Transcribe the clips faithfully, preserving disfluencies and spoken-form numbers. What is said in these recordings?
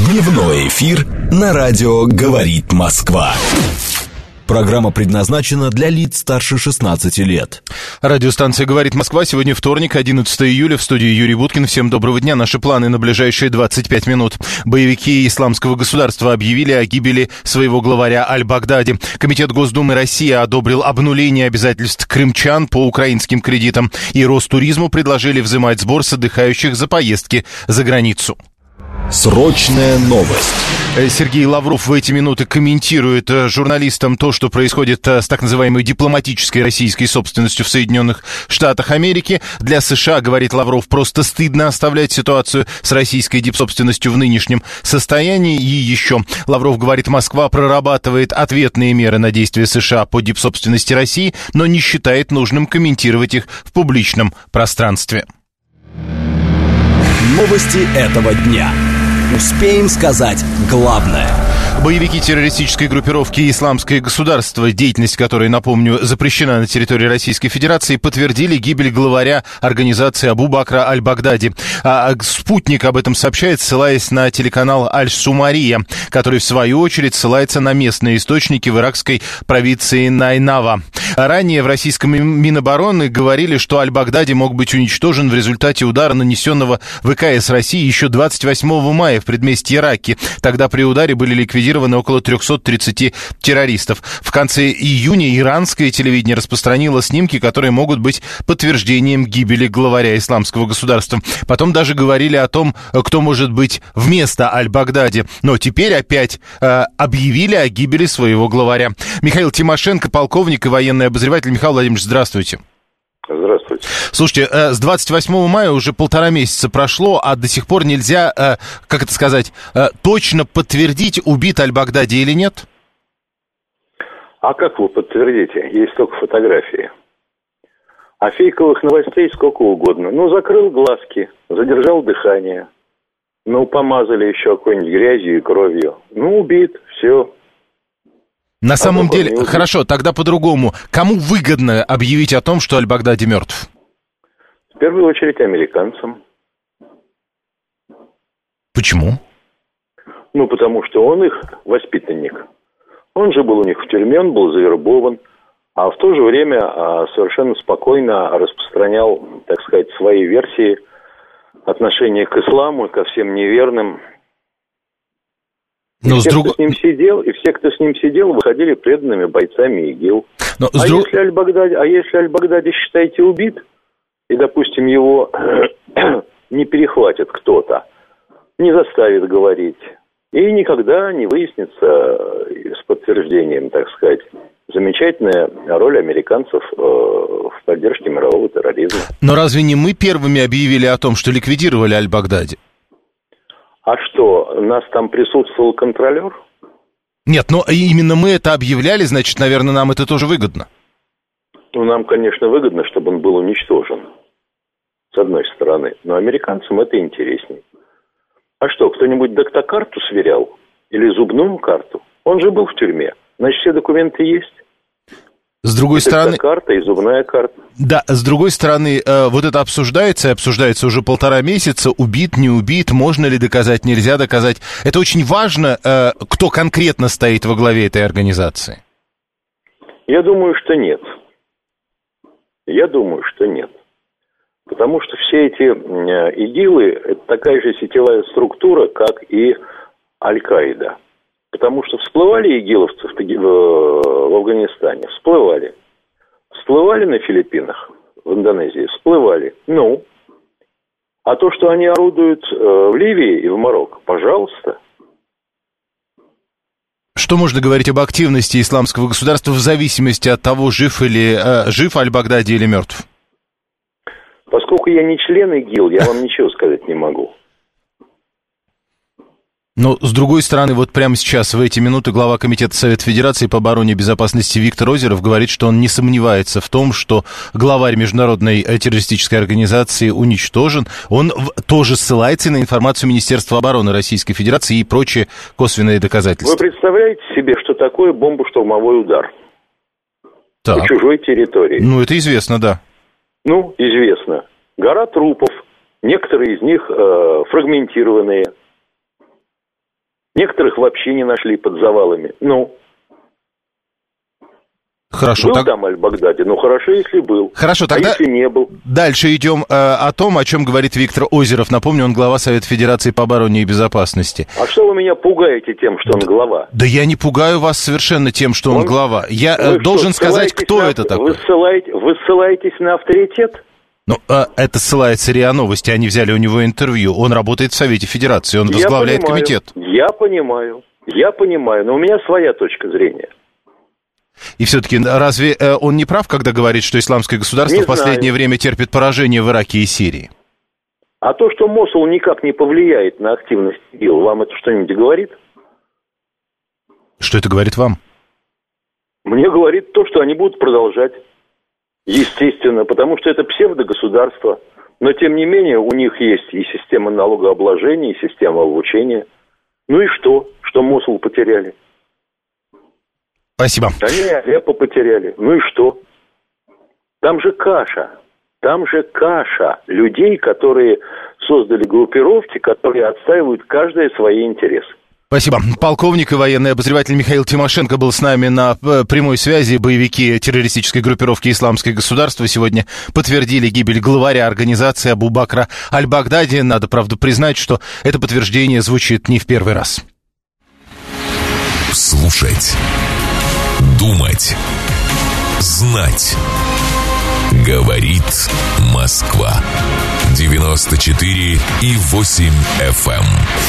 Дневной эфир на радио «Говорит Москва». Программа предназначена для лиц старше шестнадцати лет. Радиостанция «Говорит Москва». Сегодня вторник, одиннадцатого июля. В студии Юрий Буткин. Всем доброго дня. Наши планы на ближайшие двадцать пять минут. Боевики Исламского государства объявили о гибели своего главаря Аль-Багдади. Комитет Госдумы России одобрил обнуление обязательств крымчан по украинским кредитам. И Ростуризму предложили взимать сбор с отдыхающих за поездки за границу. Срочная новость. Сергей Лавров в эти минуты комментирует журналистам то, что происходит с так называемой дипломатической российской собственностью в Соединенных Штатах Америки. Для США, говорит Лавров, просто стыдно оставлять ситуацию с российской дипсобственностью в нынешнем состоянии. И еще Лавров говорит, Москва прорабатывает ответные меры на действия США по дипсобственности России, но не считает нужным комментировать их в публичном пространстве. Новости этого дня. Успеем сказать главное. Боевики террористической группировки «Исламское государство», деятельность которой, напомню, запрещена на территории Российской Федерации, подтвердили гибель главаря организации Абу Бакра Аль-Багдади. А «Спутник» об этом сообщает, ссылаясь на телеканал Аль-Сумария, который, в свою очередь, ссылается на местные источники в иракской провинции Найнава. Ранее в российском Минобороны говорили, что Аль-Багдади мог быть уничтожен в результате удара, нанесенного ВКС России еще двадцать восьмого мая в предместье Раки. Тогда при ударе были ликвидированы около триста тридцать террористов. В конце июня иранское телевидение распространило снимки, которые могут быть подтверждением гибели главаря Исламского государства. Потом даже говорили о том, кто может быть вместо Аль-Багдади. Но теперь опять э, объявили о гибели своего главаря. Михаил Тимошенко, полковник и военный обозреватель. Михаил Владимирович, здравствуйте. Здравствуйте. Слушайте, с двадцать восьмого мая уже полтора месяца прошло, а до сих пор нельзя, как это сказать, точно подтвердить, убит Аль-Багдади или нет? А как вы подтвердите? Есть только фотографии. А фейковых новостей сколько угодно. Ну, закрыл глазки, задержал дыхание. Ну, помазали еще какой-нибудь грязью и кровью. Ну, убит, все. На самом а деле, хорошо, тогда по-другому. Кому выгодно объявить о том, что Аль-Багдади мертв? В первую очередь американцам. Почему? Ну, потому что он их воспитанник. Он же был у них в тюрьме, он был завербован, а в то же время а, совершенно спокойно распространял, так сказать, свои версии отношения к исламу, ко всем неверным. И все, друг... кто с ним сидел, и все, кто с ним сидел, выходили преданными бойцами ИГИЛ. Но а, друг... если Аль-Багдади, а если Аль-Багдади, считаете, убит, и, допустим, его не перехватит кто-то, не заставит говорить, и никогда не выяснится с подтверждением, так сказать, замечательная роль американцев в поддержке мирового терроризма. Но разве не мы первыми объявили о том, что ликвидировали Аль-Багдади? А что, у нас там присутствовал контролер? Нет, но именно мы это объявляли, значит, наверное, нам это тоже выгодно. Ну, нам, конечно, выгодно, чтобы он был уничтожен, с одной стороны. Но американцам это интереснее. А что, кто-нибудь доктокарту сверял? Или зубную карту? Он же был в тюрьме. Значит, все документы есть. С другой стороны... карта и зубная карта. Да, с другой стороны, э, вот это обсуждается, и обсуждается уже полтора месяца, убит, не убит, можно ли доказать, нельзя доказать. Это очень важно, э, кто конкретно стоит во главе этой организации. Я думаю, что нет. Я думаю, что нет. Потому что все эти э, ИГИЛы, это такая же сетевая структура, как и Аль-Каида. Потому что всплывали игиловцы в, в, в Афганистане, всплывали. Всплывали на Филиппинах, в Индонезии, всплывали. Ну, а то, что они орудуют э, в Ливии и в Марокко, пожалуйста. Что можно говорить об активности исламского государства в зависимости от того, жив, или, э, жив Аль-Багдади или мертв? Поскольку я не член ИГИЛ, я вам ничего сказать не могу. Но, с другой стороны, вот прямо сейчас, в эти минуты, глава Комитета Совета Федерации по обороне и безопасности Виктор Озеров говорит, что он не сомневается в том, что главарь международной террористической организации уничтожен. Он тоже ссылается на информацию Министерства обороны Российской Федерации и прочие косвенные доказательства. Вы представляете себе, что такое бомбо-штурмовой удар? Так. По чужой территории? Ну, это известно, да. Ну, известно. Гора трупов, некоторые из них э, фрагментированные. Некоторых вообще не нашли под завалами. Ну, Хорошо, был так... там Аль-Багдади? Ну, хорошо, если был. Хорошо, тогда а если не был? Дальше идем э, о том, о чем говорит Виктор Озеров. Напомню, он глава Совета Федерации по обороне и безопасности. А что вы меня пугаете тем, что он глава? Да я не пугаю вас совершенно тем, что он, он глава. Я э, должен что, сказать, кто на... это такой. Вы, ссылаете... вы ссылаетесь на авторитет? Ну, э, это ссылается РИА Новости, они взяли у него интервью. Он работает в Совете Федерации, он возглавляет я понимаю, комитет. Я понимаю, я понимаю, но у меня своя точка зрения. И все-таки разве э, он не прав, когда говорит, что исламское государство не в последнее знаю. время терпит поражение в Ираке и Сирии? А то, что Мосул никак не повлияет на активность ИГИЛ, вам это что-нибудь говорит? Что это говорит вам? Мне говорит то, что они будут продолжать. Естественно, потому что это псевдогосударство. Но, тем не менее, у них есть и система налогообложения, и система обучения. Ну и что? Что Мосул потеряли? Спасибо. Они Алеппо потеряли. Ну и что? Там же каша. Там же каша людей, которые создали группировки, которые отстаивают каждый свои интересы. Спасибо. Полковник и военный обозреватель Михаил Тимошенко был с нами на прямой связи. Боевики террористической группировки «Исламское государство» сегодня подтвердили гибель главаря организации Абу Бакра Аль-Багдади. Надо, правда, признать, что это подтверждение звучит не в первый раз. Слушать. Думать. Знать. Говорит Москва. девяносто четыре и восемь эф эм.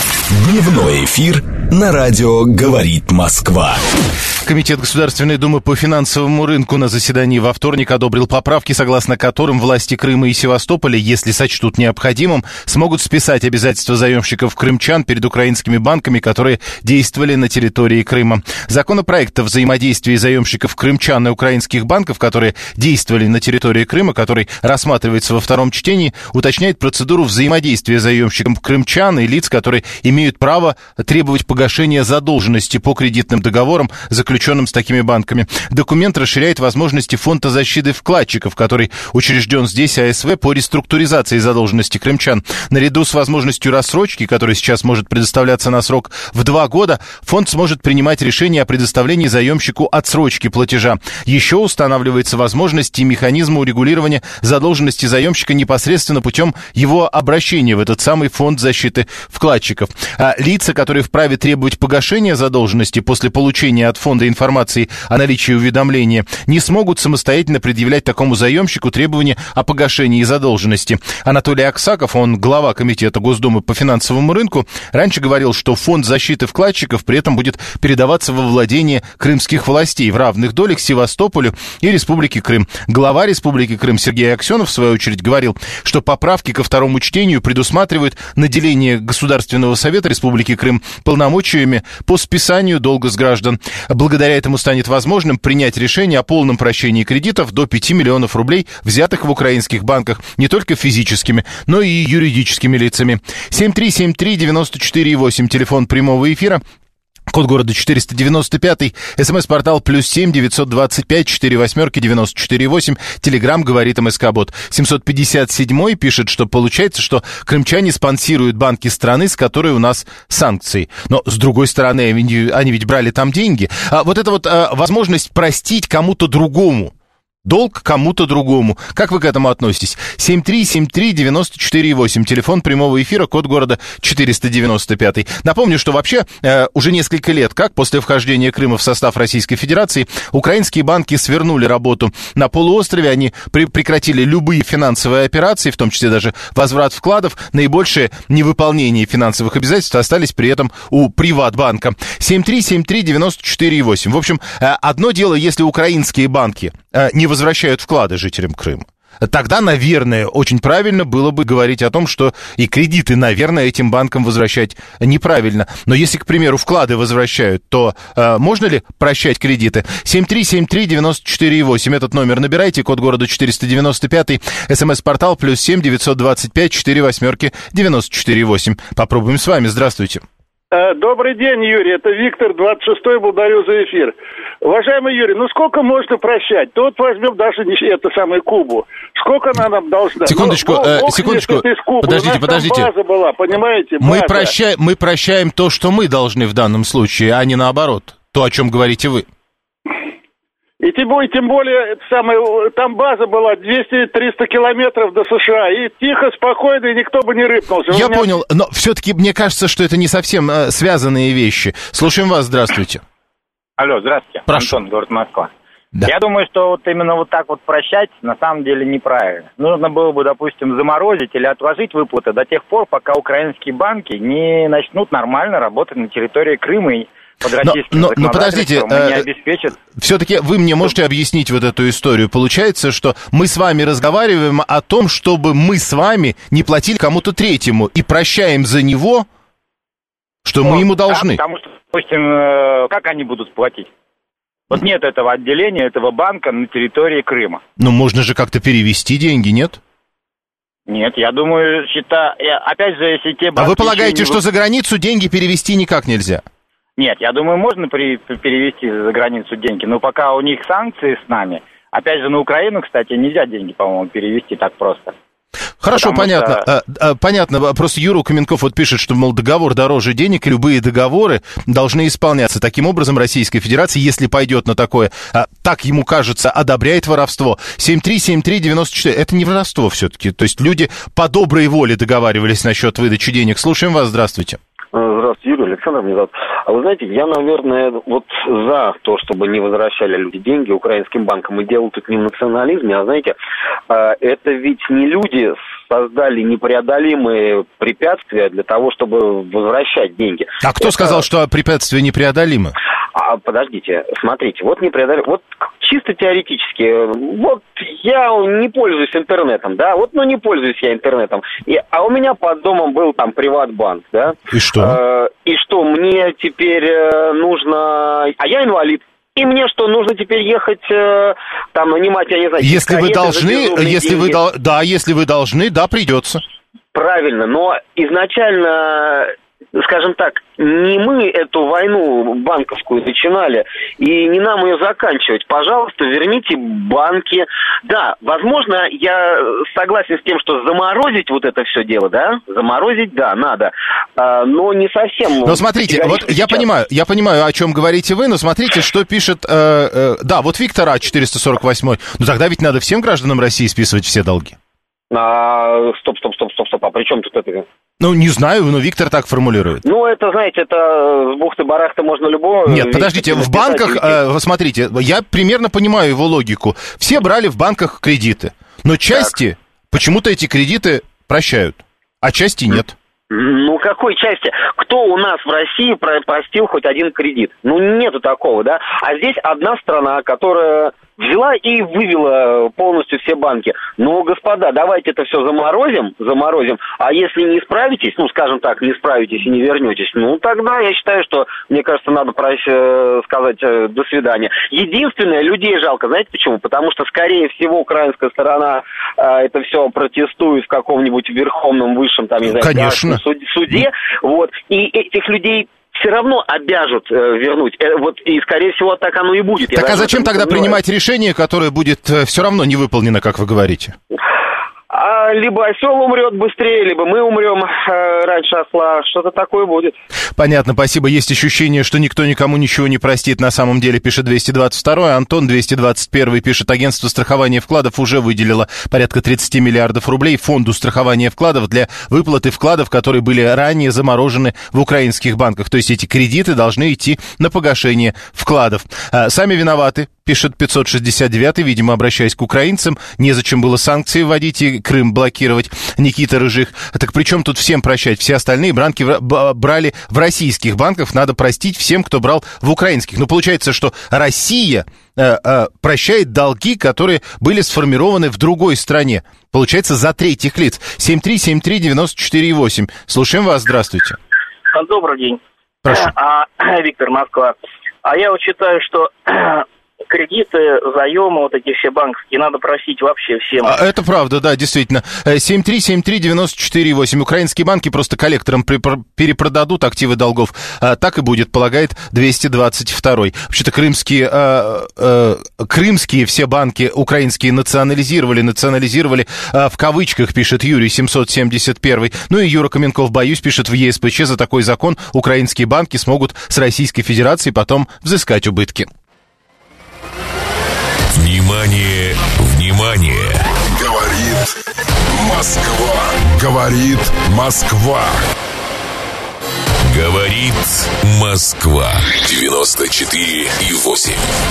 Дневной эфир на радио «Говорит Москва». Комитет Государственной Думы по финансовому рынку на заседании во вторник одобрил поправки, согласно которым власти Крыма и Севастополя, если сочтут необходимым, смогут списать обязательства заемщиков крымчан перед украинскими банками, которые действовали на территории Крыма. Законопроект о взаимодействии заемщиков крымчан и украинских банков, которые действовали на территории Крыма, который рассматривается во втором чтении, уточняет процедуру взаимодействия заемщиков крымчан и лиц, которые имеют право требовать погашения задолженности по кредитным договорам, заключенным с такими банками. Документ расширяет возможности Фонда защиты вкладчиков, который учрежден здесь АСВ по реструктуризации задолженности крымчан. Наряду с возможностью рассрочки, которая сейчас может предоставляться на срок в два года, фонд сможет принимать решение о предоставлении заемщику отсрочки платежа. Еще устанавливается возможность и механизм урегулирования задолженности заемщика непосредственно путем его обращения в этот самый Фонд защиты вкладчиков. А лица, которые вправе требовать погашения задолженности после получения от фонда информации о наличии уведомления, не смогут самостоятельно предъявлять такому заемщику требования о погашении задолженности. Анатолий Аксаков, он глава Комитета Госдумы по финансовому рынку, раньше говорил, что Фонд защиты вкладчиков при этом будет передаваться во владение крымских властей в равных долях Севастополю и Республике Крым. Глава Республики Крым Сергей Аксенов, в свою очередь, говорил, что поправки ко второму чтению предусматривают наделение Государственного совета Республики Крым полномочиями по списанию долга с граждан. Благодаря этому станет возможным принять решение о полном прощении кредитов до пяти миллионов рублей, взятых в украинских банках не только физическими, но и юридическими лицами. семь три семь три девять четыре восемь, телефон прямого эфира. Код города четыреста девяносто пять, смс-портал плюс семь девятьсот двадцать пять четыре восьмерки девяносто четыре восемь, телеграмм говорит МСК-бот. семьсот пятьдесят семь пишет, что получается, что крымчане спонсируют банки страны, с которой у нас санкции. Но, с другой стороны, они ведь брали там деньги. А вот эта вот а, возможность простить кому-то другому долг кому-то другому. Как вы к этому относитесь? семь три семь три девять четыре восемь. Телефон прямого эфира, код города четыреста девяносто пять. Напомню, что вообще э, уже несколько лет, как после вхождения Крыма в состав Российской Федерации, украинские банки свернули работу на полуострове. Они при- прекратили любые финансовые операции, в том числе даже возврат вкладов. Наибольшее невыполнение финансовых обязательств остались при этом у Приватбанка. семь три семь три девять четыре восемь. В общем, э, одно дело, если украинские банки э, не возвращают вклады жителям Крыма. Тогда, наверное, очень правильно было бы говорить о том, что и кредиты, наверное, этим банкам возвращать неправильно. Но если, к примеру, вклады возвращают, то э, можно ли прощать кредиты? семь три семь три девять четыре восемь. Этот номер набирайте, код города четыреста девяносто пять, смс-портал плюс семь девятьсот двадцать пять четыре восьмерки девяносто четыре восемь. Попробуем с вами. Здравствуйте. Добрый день, Юрий. Это Виктор, двадцать шестой. Благодарю за эфир. Уважаемый Юрий, ну сколько можно прощать? То вот возьмем даже не это самое Кубу. Сколько она нам должна? Секундочку, ну, э, секундочку. Подождите, подождите. База была, понимаете? База. Мы, прощаем, мы прощаем то, что мы должны в данном случае, а не наоборот. То, о чем говорите вы. И тем более, тем более это самое, там база была двести-триста километров до США. И тихо, спокойно, и никто бы не рыпнулся. Я меня... понял, но все-таки мне кажется, что это не совсем э, связанные вещи. Слушаем вас, здравствуйте. Алло, здравствуйте. Прошу. Антон, город Москва. Да. Я думаю, что вот именно вот так вот прощать на самом деле неправильно. Нужно было бы, допустим, заморозить или отложить выплаты до тех пор, пока украинские банки не начнут нормально работать на территории Крыма и под российским но, но, но подождите, э, не обеспечат... все-таки вы мне можете объяснить вот эту историю? Получается, что мы с вами разговариваем о том, чтобы мы с вами не платили кому-то третьему и прощаем за него, что ну, мы ему должны. Да, потому что, допустим, э, как они будут платить? Вот нет этого отделения, этого банка на территории Крыма. Ну, можно же как-то перевести деньги, нет? Нет, я думаю, счета... опять же, если те банки... А вы полагаете, не... что за границу деньги перевести никак нельзя? Нет, я думаю, можно при, перевести за границу деньги, но пока у них санкции с нами, опять же, на Украину, кстати, нельзя деньги, по-моему, перевести так просто. Хорошо, Потому понятно. Что... А, а, понятно. Просто Юра Каменков вот пишет, что, мол, договор дороже денег, и любые договоры должны исполняться. Таким образом, Российская Федерация, если пойдет на такое, а, так ему кажется, одобряет воровство. семь три семь три девяносто четыре. Это не воровство все-таки. То есть люди по доброй воле договаривались насчет выдачи денег. Слушаем вас. Здравствуйте. Здравствуйте, Юрий, Александр меня зовут. А вы знаете, я, наверное, вот за то, чтобы не возвращали люди деньги украинским банкам, и дело тут не в национализме, а, знаете, это ведь не люди создали непреодолимые препятствия для того, чтобы возвращать деньги. А кто это... сказал, что препятствия непреодолимы? А, подождите, смотрите, вот непреодолимо, вот чисто теоретически, вот я не пользуюсь интернетом, да, вот, ну, не пользуюсь я интернетом, и, а у меня под домом был там Приватбанк, да. И что? Э, и что, мне теперь нужно, а я инвалид. И мне что, нужно теперь ехать, э, там, нанимать, я не знаю... Если вы должны, если вы, дол... да, если вы должны, да, придется. Правильно, но изначально, скажем так, не мы эту войну банковскую начинали, и не нам ее заканчивать. Пожалуйста, верните банки. Да, возможно, я согласен с тем, что заморозить вот это все дело, да, заморозить, да, надо, а, но не совсем... Но смотрите, вот сейчас. я понимаю, я понимаю, о чем говорите вы, но смотрите, что пишет... Э, э, да, вот Виктор А. четыреста сорок восемь. Ну тогда ведь надо всем гражданам России списывать все долги. А, стоп, стоп, стоп, стоп, стоп, а при чем тут это? Ну, не знаю, но Виктор так формулирует. Ну, это, знаете, это с бухты-барахты можно любого... Нет, подождите, в банках, э, смотрите, я примерно понимаю его логику. Все брали в банках кредиты, но части, так. почему-то эти кредиты прощают, а части нет. Ну, какой части? Кто у нас в России простил хоть один кредит? Ну, нету такого, да? А здесь одна страна, которая взяла и вывела полностью все банки. Ну, господа, давайте это все заморозим, заморозим, а если не справитесь, ну, скажем так, не справитесь и не вернетесь, ну, тогда я считаю, что, мне кажется, надо сказать до свидания. Единственное, людей жалко, знаете почему? Потому что, скорее всего, украинская сторона это все протестует в каком-нибудь верховном, высшем, там, не знаю, Конечно. суде, вот, и этих людей все равно обяжут э, вернуть. Э, вот, и, скорее всего, так оно и будет. Так а зачем тогда принимать решение, которое будет э, все равно не выполнено, как вы говорите? А либо осел умрет быстрее, либо мы умрем э, раньше осла. Что-то такое будет. Понятно, спасибо. Есть ощущение, что никто никому ничего не простит. На самом деле, пишет двести двадцать второй. Антон двести двадцать первый пишет: агентство страхования вкладов уже выделило порядка тридцать миллиардов рублей фонду страхования вкладов для выплаты вкладов, которые были ранее заморожены в украинских банках. То есть эти кредиты должны идти на погашение вкладов. А, сами виноваты, пишет пятьсот шестьдесят девятый, видимо, обращаясь к украинцам. Незачем было санкции вводить и Крым блокировать. Никита Рыжих. Так при чем тут всем прощать? Все остальные банки брали в российских банках. Надо простить всем, кто брал в украинских. Ну, получается, что Россия э, э, прощает долги, которые были сформированы в другой стране. Получается, за третьих лиц. семь три семь три девяносто четыре восемь. Слушаем вас. Здравствуйте. Добрый день. Прошу. А, Виктор, Москва. А я вот считаю, что кредиты, заемы, вот эти все банковские, надо просить вообще всем. Это правда, да, действительно. семь три семь три девяносто четыре восемь. Украинские банки просто коллекторам перепродадут активы долгов. Так и будет, полагает двести двадцать второй. Вообще-то крымские, э, э, крымские все банки украинские национализировали, национализировали э, в кавычках, пишет Юрий семьсот семьдесят первый. Ну и Юра Каменков, боюсь, пишет в ЕСПЧ, за такой закон украинские банки смогут с Российской Федерацией потом взыскать убытки. Внимание, внимание! Говорит Москва. Говорит Москва. Говорит Москва. девяносто четыре и восемь.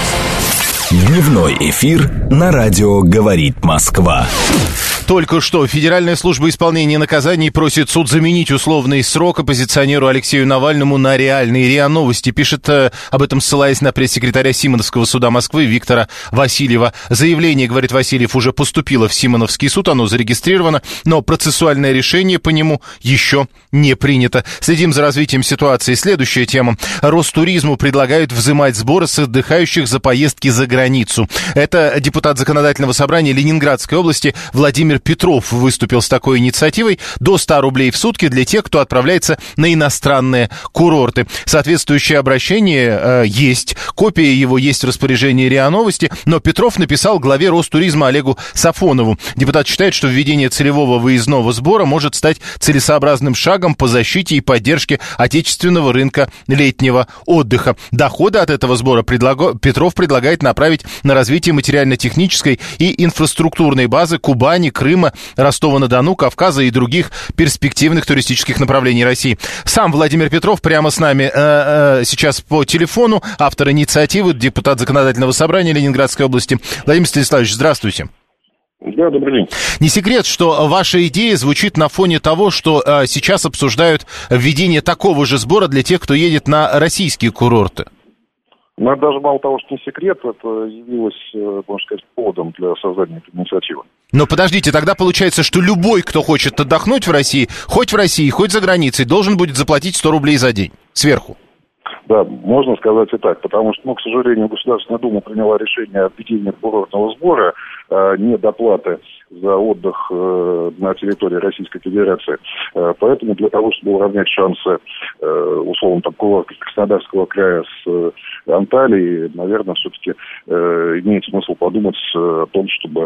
Дневной эфир на радио «Говорит Москва». Только что Федеральная служба исполнения наказаний просит суд заменить условный срок оппозиционеру Алексею Навальному на реальный. РИА Новости пишет э, об этом, ссылаясь на пресс-секретаря Симоновского суда Москвы Виктора Васильева. Заявление, говорит Васильев, уже поступило в Симоновский суд, оно зарегистрировано, но процессуальное решение по нему еще не принято. Следим за развитием ситуации. Следующая тема. Ростуризму предлагают взимать сборы с отдыхающих за поездки за границу. Это депутат Законодательного собрания Ленинградской области Владимир Петров выступил с такой инициативой. До ста рублей в сутки для тех, кто отправляется на иностранные курорты. Соответствующее обращение э, есть. Копия его есть в распоряжении РИА Новости. Но Петров написал главе Ростуризма Олегу Сафонову. Депутат считает, что введение целевого выездного сбора может стать целесообразным шагом по защите и поддержке отечественного рынка летнего отдыха. Доходы от этого сбора предлаг... Петров предлагает направить на развитие материально-технической и инфраструктурной базы Кубани, Крыма, Ростова-на-Дону, Кавказа и других перспективных туристических направлений России. Сам Владимир Петров прямо с нами э, э, сейчас по телефону, автор инициативы, депутат Законодательного собрания Ленинградской области. Владимир Станиславович, здравствуйте. Да, добрый день. Не секрет, что ваша идея звучит на фоне того, что э, сейчас обсуждают введение такого же сбора для тех, кто едет на российские курорты. Ну, это даже мало того, что не секрет, это явилось, можно сказать, поводом для создания этой инициативы. Но подождите, тогда получается, что любой, кто хочет отдохнуть в России, хоть в России, хоть за границей, должен будет заплатить сто рублей за день сверху. Да, можно сказать и так, потому что, ну, к сожалению, Государственная Дума приняла решение о введении курортного сбора, а не доплаты за отдых э, на территории Российской Федерации. Э, поэтому для того, чтобы уравнять шансы, э, условно, там, Краснодарского края с э, Анталией, наверное, все-таки э, имеет смысл подумать э, о том, чтобы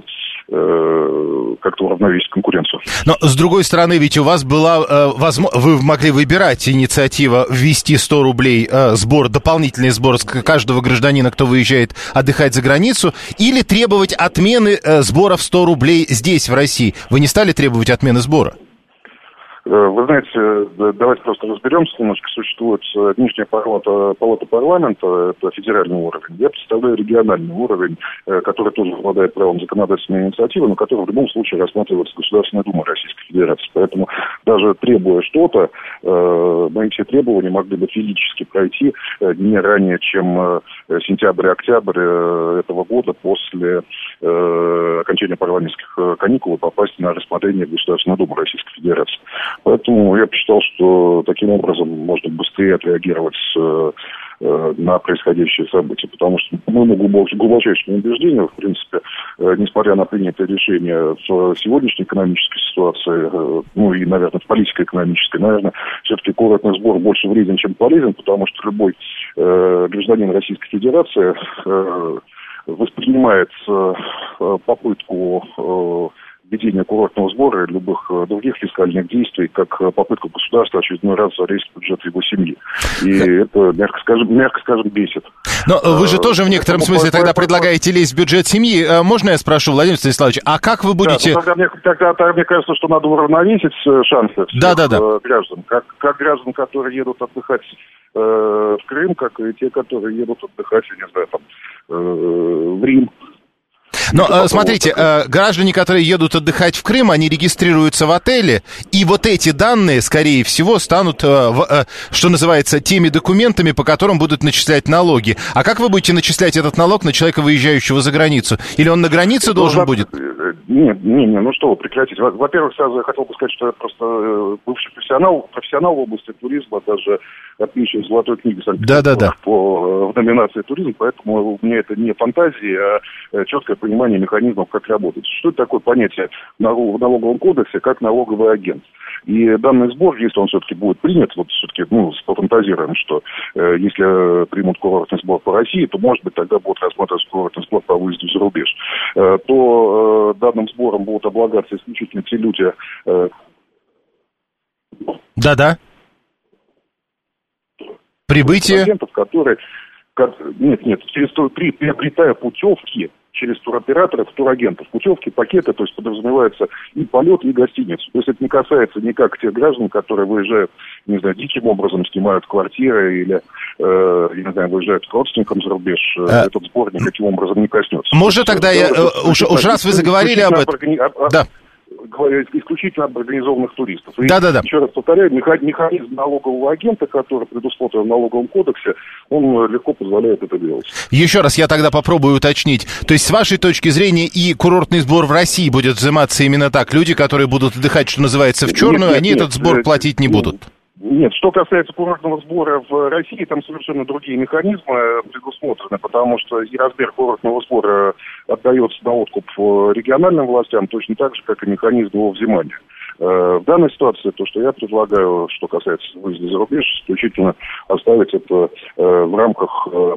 э, как-то уравновесить конкуренцию. Но, с другой стороны, ведь у вас была э, возможность, вы могли выбирать инициатива ввести сто рублей э, сбор, дополнительный сбор с каждого гражданина, кто выезжает отдыхать за границу, или требовать отмены э, сбора в сто рублей здесь, в России. Вы не стали требовать отмены сбора? Вы знаете, давайте просто разберемся немножко. Существует нижняя палата, палата парламента, это федеральный уровень. Я представляю региональный уровень, который тоже обладает правом законодательной инициативы, но который в любом случае рассматривается Государственной Думой Российской Федерации. Поэтому даже требуя что-то, мои все требования могли бы физически пройти не ранее, чем сентябрь-октябрь этого года после окончания парламентских каникул и попасть на рассмотрение Государственной Думы Российской Федерации. Поэтому я посчитал, что таким образом можно быстрее отреагировать э, э, на происходящие события, потому что по моему глубочайшему убеждению, в принципе, э, несмотря на принятое решение в сегодняшней экономической ситуации, э, ну и, наверное, в политико-экономической, наверное, все-таки курортный сбор больше вреден, чем полезен, потому что любой э, гражданин Российской Федерации э, воспринимает э, попытку э, введение курортного сбора и любых других фискальных действий как попытку государства очередной раз залезть в бюджет его семьи. И это, мягко скажем, мягко скажем, бесит. Но вы же тоже в некотором смысле тогда предлагаете лезть в бюджет семьи. Можно я спрошу, Владимир Станиславович, а как вы будете... Да, ну, тогда, мне, тогда, тогда мне кажется, что надо уравновесить шансы всех да, да, да. граждан. Как, как граждан, которые едут отдыхать э, в Крым, как и те, которые едут отдыхать, я не знаю, там, э, в Рим. Но, э, смотрите, э, граждане, которые едут отдыхать в Крым, они регистрируются в отеле, и вот эти данные, скорее всего, станут, э, в, э, что называется, теми документами, по которым будут начислять налоги. А как вы будете начислять этот налог на человека, выезжающего за границу? Или он на границе должен ну, будет? Нет, не, не, ну что вы, прекратите. Во-первых, сразу я хотел бы сказать, что я просто бывший профессионал, профессионал в области туризма, даже отмечен в Золотой книге Да-да-да. по, в номинации «Туризм», поэтому у меня это не фантазии, а четкое понимание механизмов, как работать. Что это такое понятие в налоговом кодексе, как налоговый агент? И данный сбор, если он все-таки будет принят, вот все-таки, ну, пофантазируем, что э, если примут курортный сбор по России, то, может быть, тогда будет рассматриваться курортный сбор по выезду за рубеж, э, то э, данным сбором будут облагаться исключительно те люди... Э... Да-да. Прибытие... Агентов, которые... Нет, нет, через, при, приобретая путевки через туроператоров, турагентов. Путевки, пакеты, то есть подразумевается и полет, и гостиницу. То есть это не касается никак тех граждан, которые выезжают, не знаю, диким образом, снимают квартиры или, э, я не знаю, выезжают к родственникам за рубеж. А... Этот сбор никаким образом не коснется. Может, тогда я... Э, уж, уж раз вы заговорили об этом... Органи... Да. Говорю исключительно об организованных туристов. И да, да, да. Еще раз повторяю, механизм налогового агента, который предусмотрен в налоговом кодексе, он легко позволяет это делать. Еще раз я тогда попробую уточнить. То есть, с вашей точки зрения, и курортный сбор в России будет взиматься именно так? Люди, которые будут отдыхать, что называется, в черную, нет, нет, они нет, этот сбор нет, платить не будут? Нет, что касается курортного сбора в России, там совершенно другие механизмы предусмотрены, потому что и размер курортного сбора отдается на откуп региональным властям, точно так же, как и механизм его взимания. В данной ситуации то, что я предлагаю, что касается выезда за рубеж, исключительно оставить это в рамках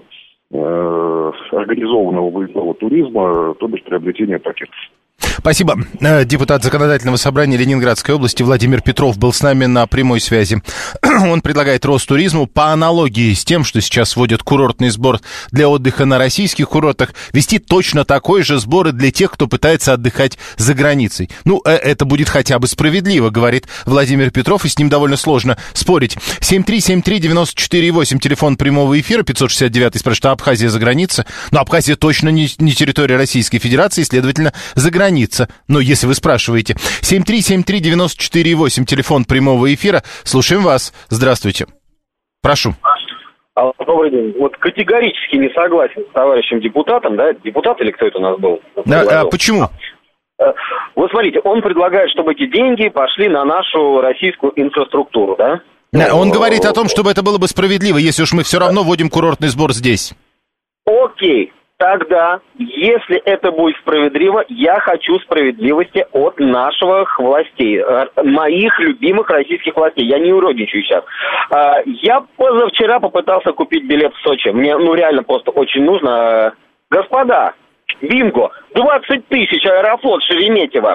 организованного выездного туризма, то бишь приобретения пакетов. Спасибо. Депутат Законодательного собрания Ленинградской области Владимир Петров был с нами на прямой связи. Он предлагает Ростуризму по аналогии с тем, что сейчас вводят курортный сбор для отдыха на российских курортах, вести точно такой же сбор и для тех, кто пытается отдыхать за границей. Ну, это будет хотя бы справедливо, говорит Владимир Петров, и с ним довольно сложно спорить. семь три семь три девять четыре восемь, телефон прямого эфира, пятьсот шестьдесят девять спрашивает, а Абхазия за граница? Но Абхазия точно не, не территория Российской Федерации, следовательно, за границей. Но если вы спрашиваете. семь три семь три девять четыре восемь, телефон прямого эфира. Слушаем вас. Здравствуйте. Прошу. Добрый день. Вот категорически не согласен с товарищем депутатом, да? Депутат или кто это у нас был? А, а почему? Вот смотрите, он предлагает, чтобы эти деньги пошли на нашу российскую инфраструктуру, да? Он говорит о том, чтобы это было бы справедливо, если уж мы все равно вводим курортный сбор здесь. Окей. Тогда, если это будет справедливо, я хочу справедливости от наших властей, моих любимых российских властей. Я не уродничаю сейчас. Я позавчера попытался купить билет в Сочи. Мне, ну, реально просто очень нужно. Господа, бинго, двадцать тысяч, Аэрофлот, Шереметьево.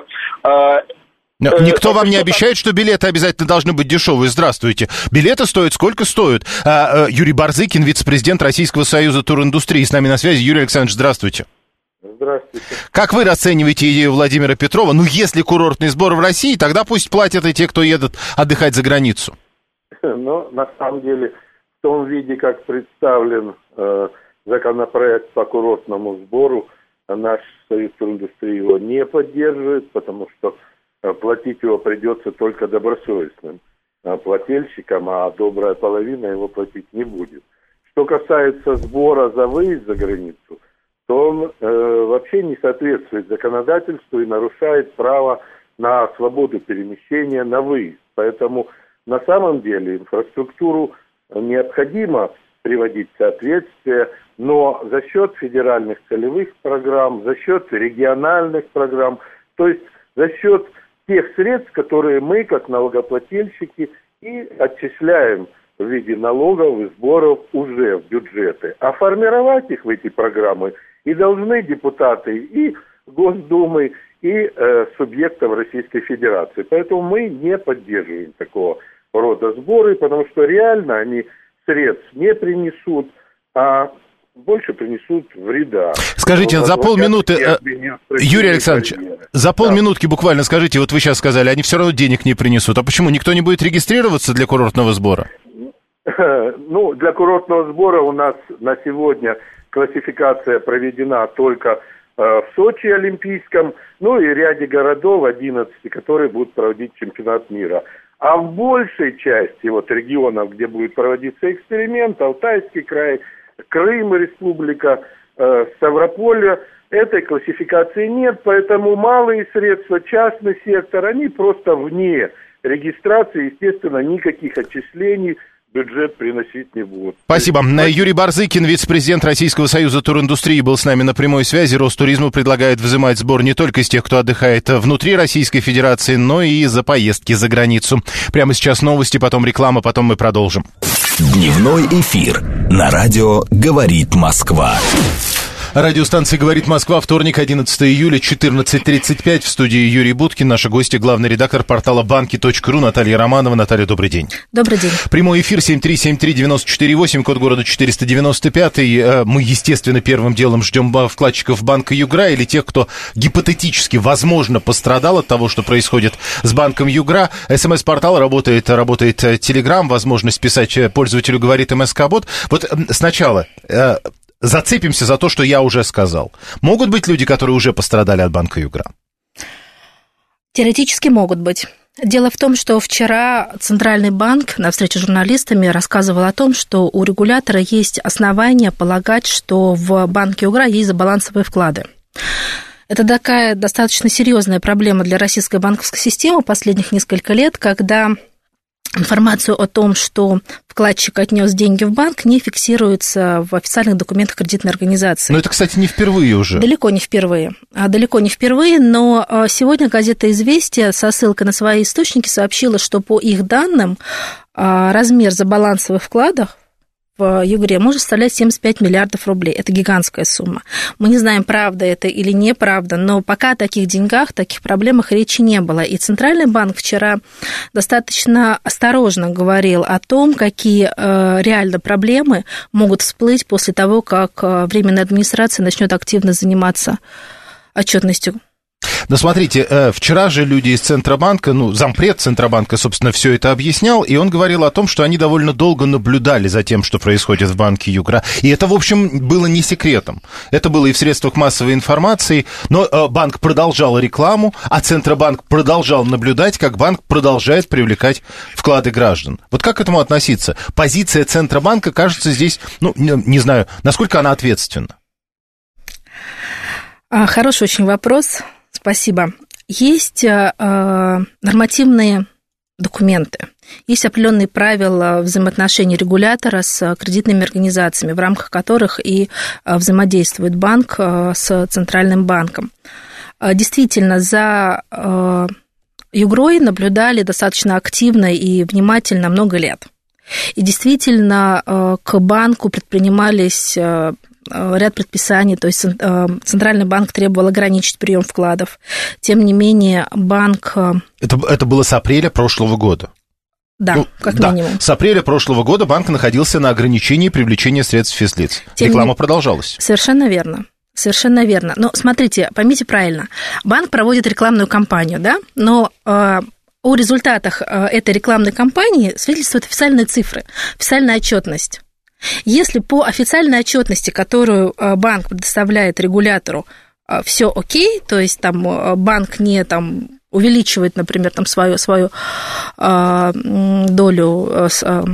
Но никто вам не обещает, что билеты обязательно должны быть дешевые. Здравствуйте. Билеты стоят сколько стоят? А, а, Юрий Барзыкин, вице-президент Российского союза туриндустрии, с нами на связи. Юрий Александрович, здравствуйте. Здравствуйте. Как вы расцениваете идею Владимира Петрова? Ну, если курортный сбор в России, тогда пусть платят и те, кто едут отдыхать за границу. Ну, на самом деле, в том виде, как представлен э, законопроект по курортному сбору, наш союз туриндустрии его не поддерживает, потому что платить его придется только добросовестным плательщикам, а добрая половина его платить не будет. Что касается сбора за выезд за границу, то он э, вообще не соответствует законодательству и нарушает право на свободу перемещения на выезд. Поэтому на самом деле инфраструктуру необходимо приводить в соответствие, но за счет федеральных целевых программ, за счет региональных программ, то есть за счет тех средств, которые мы, как налогоплательщики, и отчисляем в виде налогов и сборов уже в бюджеты. А формировать их в эти программы и должны депутаты и Госдумы, и э, субъектов Российской Федерации. Поэтому мы не поддерживаем такого рода сборы, потому что реально они средств не принесут, а больше принесут вреда. Скажите, вот, за полминуты, Юрий Александрович, за полминутки буквально скажите, вот вы сейчас сказали, они все равно денег не принесут. А почему? Никто не будет регистрироваться для курортного сбора? Ну, для курортного сбора у нас на сегодня классификация проведена только э, в Сочи Олимпийском, ну и ряде городов, одиннадцати, которые будут проводить чемпионат мира. А в большей части вот регионов, где будет проводиться эксперимент, Алтайский край, Крым, Республика, э, Ставрополье, этой классификации нет, поэтому малые средства, частный сектор, они просто вне регистрации, естественно, никаких отчислений бюджет приносить не будут. Спасибо. Юрий Барзыкин, вице-президент Российского союза туриндустрии, был с нами на прямой связи. Ростуризму предлагает взимать сбор не только с тех, кто отдыхает внутри Российской Федерации, но и за поездки за границу. Прямо сейчас новости, потом реклама, потом мы продолжим. Дневной эфир на радио «Говорит Москва». Радиостанция «Говорит Москва», вторник, одиннадцатого июля, четырнадцать тридцать пять. В студии Юрий Буткин, наши гости, главный редактор портала банки точка ру Наталья Романова. Наталья, добрый день. Добрый день. Прямой эфир семь три семь три девять четыре восемь, код города четыреста девяносто пять. Мы, естественно, первым делом ждем вкладчиков банка Югра или тех, кто гипотетически, возможно, пострадал от того, что происходит с банком Югра. СМС-портал работает, работает Телеграм, возможность писать пользователю «Говорит МСК-бот». Вот сначала... Зацепимся за то, что я уже сказал. Могут быть люди, которые уже пострадали от банка Югра? Теоретически могут быть. Дело в том, что вчера Центральный банк на встрече с журналистами рассказывал о том, что у регулятора есть основания полагать, что в банке Югра есть забалансовые вклады. Это такая достаточно серьезная проблема для российской банковской системы последних несколько лет, когда информацию о том, что вкладчик отнес деньги в банк, не фиксируется в официальных документах кредитной организации. Но это, кстати, не впервые уже. Далеко не впервые. Далеко не впервые, но сегодня газета «Известия» со ссылкой на свои источники сообщила, что по их данным размер забалансовых вкладов в Югре может составлять семьдесят пять миллиардов рублей. Это гигантская сумма. Мы не знаем, правда это или неправда, но пока о таких деньгах, таких проблемах речи не было. И Центральный банк вчера достаточно осторожно говорил о том, какие реально проблемы могут всплыть после того, как Временная администрация начнет активно заниматься отчетностью. Но смотрите, вчера же люди из Центробанка, ну, зампред Центробанка, собственно, все это объяснял, и он говорил о том, что они довольно долго наблюдали за тем, что происходит в банке Югра. И это, в общем, было не секретом. Это было и в средствах массовой информации, но банк продолжал рекламу, а Центробанк продолжал наблюдать, как банк продолжает привлекать вклады граждан. Вот как к этому относиться? Позиция Центробанка, кажется, здесь, ну, не знаю, насколько она ответственна? Хороший очень вопрос. Спасибо. Есть э, нормативные документы, есть определенные правила взаимоотношений регулятора с кредитными организациями, в рамках которых и взаимодействует банк с Центральным банком. Действительно, за э, Югрой наблюдали достаточно активно и внимательно много лет. И действительно, э, к банку предпринимались... Э, ряд предписаний, то есть Центральный банк требовал ограничить прием вкладов. Тем не менее, банк... Это, это было с апреля прошлого года? Да, ну, как да. минимум. С апреля прошлого года банк находился на ограничении привлечения средств физлиц. Тем Реклама не... продолжалась. Совершенно верно. Совершенно верно. Но смотрите, поймите правильно. Банк проводит рекламную кампанию, да, но... О результатах этой рекламной кампании свидетельствуют официальные цифры, официальная отчетность. Если по официальной отчетности, которую банк предоставляет регулятору, все окей, то есть там банк не там, увеличивает, например, там, свою, свою э, долю, э,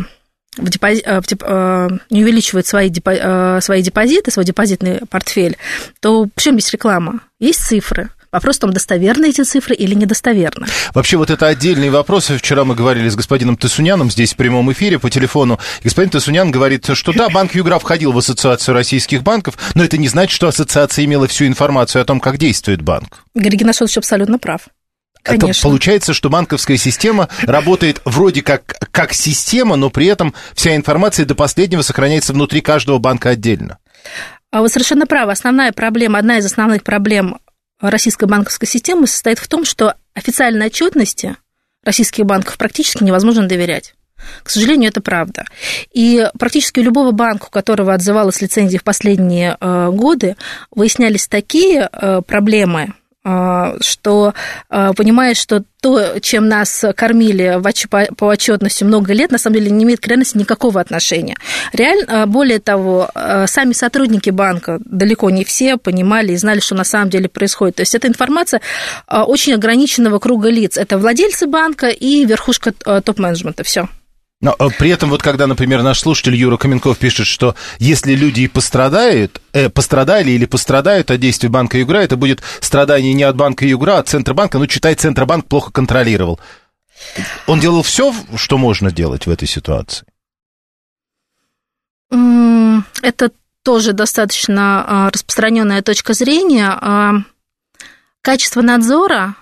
в депози... в деп... э, не увеличивает свои, депо... э, свои депозиты, свой депозитный портфель, то причем есть реклама, есть цифры. Вопрос в том, достоверны эти цифры или недостоверны. Вообще, вот это отдельный вопрос. Вчера мы говорили с господином Тессуняном здесь в прямом эфире по телефону. Господин Тессунян говорит, что да, банк Югра входил в ассоциацию российских банков, но это не значит, что ассоциация имела всю информацию о том, как действует банк. Григорий Геннадьевич абсолютно прав. Конечно. Это получается, что банковская система работает вроде как, как система, но при этом вся информация до последнего сохраняется внутри каждого банка отдельно. Вы совершенно правы. Основная проблема, одна из основных проблем российской банковской системы состоит в том, что официальной отчетности российских банков практически невозможно доверять. К сожалению, это правда. И практически у любого банка, у которого отзывалась лицензия в последние годы, выяснялись такие проблемы, что понимаешь, что то, чем нас кормили по отчетности много лет, на самом деле не имеет к реальности никакого отношения. Реально, более того, сами сотрудники банка, далеко не все, понимали и знали, что на самом деле происходит. То есть это информация очень ограниченного круга лиц. Это владельцы банка и верхушка топ-менеджмента. Все. Но при этом, вот когда, например, наш слушатель Юра Каменков пишет, что если люди пострадают, э, пострадали или пострадают от действий банка Югра, это будет страдание не от банка Югра, а от Центробанка. Ну, читай, Центробанк плохо контролировал. Он делал все, что можно делать в этой ситуации? Это тоже достаточно распространенная точка зрения. Качество надзора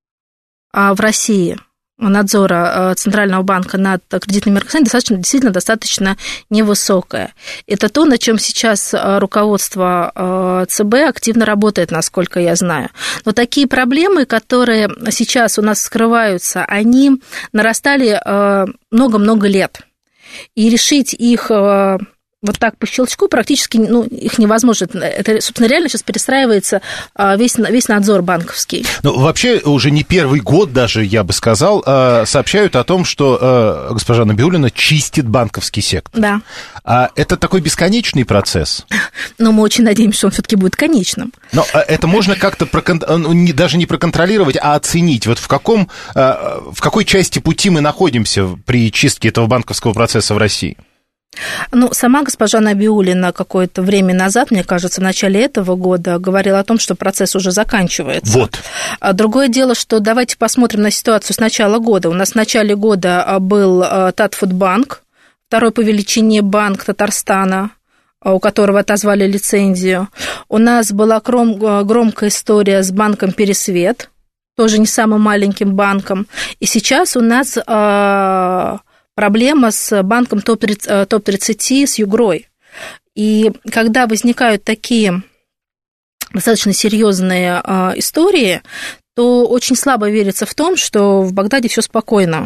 в России, надзора Центрального банка над кредитными организациями достаточно, действительно достаточно невысокое. Это то, на чем сейчас руководство ЦБ активно работает, насколько я знаю. Но такие проблемы, которые сейчас у нас скрываются, они нарастали много-много лет. И решить их вот так по щелчку практически, ну, их невозможно. Это, собственно, реально сейчас перестраивается весь, весь надзор банковский. Ну, вообще, уже не первый год даже, я бы сказал, сообщают о том, что госпожа Набиуллина чистит банковский сектор. Да. А это такой бесконечный процесс? Но мы очень надеемся, что он все-таки будет конечным. Но это можно как-то прокон... даже не проконтролировать, а оценить. Вот в, каком, в какой части пути мы находимся при чистке этого банковского процесса в России? Ну, сама госпожа Набиуллина какое-то время назад, мне кажется, в начале этого года говорила о том, что процесс уже заканчивается. Вот. Другое дело, что давайте посмотрим на ситуацию с начала года. У нас в начале года был Татфудбанк, второй по величине банк Татарстана, у которого отозвали лицензию. У нас была громкая история с банком «Пересвет», тоже не самым маленьким банком. И сейчас у нас проблема с банком топ тридцать, с Югрой. И когда возникают такие достаточно серьезные истории, то очень слабо верится в том, что в Багдаде все спокойно.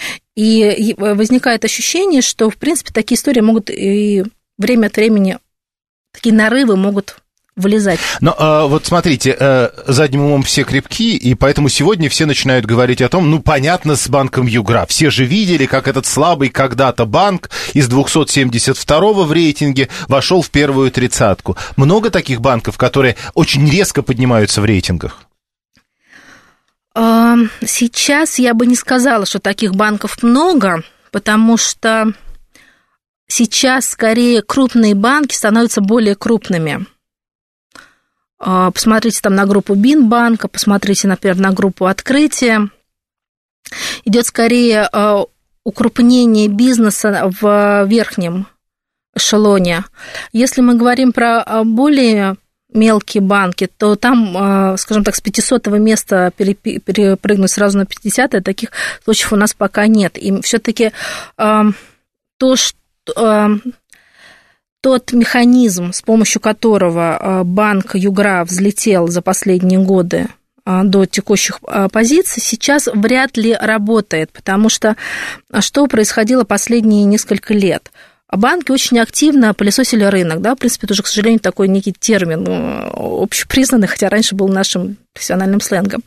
И возникает ощущение, что, в принципе, такие истории могут и время от времени, такие нарывы могут вылезать. Но а, вот смотрите, а, задним умом все крепки, и поэтому сегодня все начинают говорить о том, ну, понятно, с банком Югра. Все же видели, как этот слабый когда-то банк из двухсот семьдесят второго в рейтинге вошел в первую тридцатку. Много таких банков, которые очень резко поднимаются в рейтингах? Сейчас я бы не сказала, что таких банков много, потому что сейчас скорее крупные банки становятся более крупными. Посмотрите там на группу Бинбанка, посмотрите, например, на группу Открытие. Идет скорее укрупнение бизнеса в верхнем эшелоне. Если мы говорим про более мелкие банки, то там, скажем так, с пятисотого места перепрыгнуть сразу на пятидесятое, таких случаев у нас пока нет. И все-таки то, что... Тот механизм, с помощью которого банк Югра взлетел за последние годы до текущих позиций, сейчас вряд ли работает, потому что что происходило последние несколько лет? Банки очень активно пылесосили рынок, да, в принципе, это уже, к сожалению, такой некий термин общепризнанный, хотя раньше был нашим профессиональным сленгом.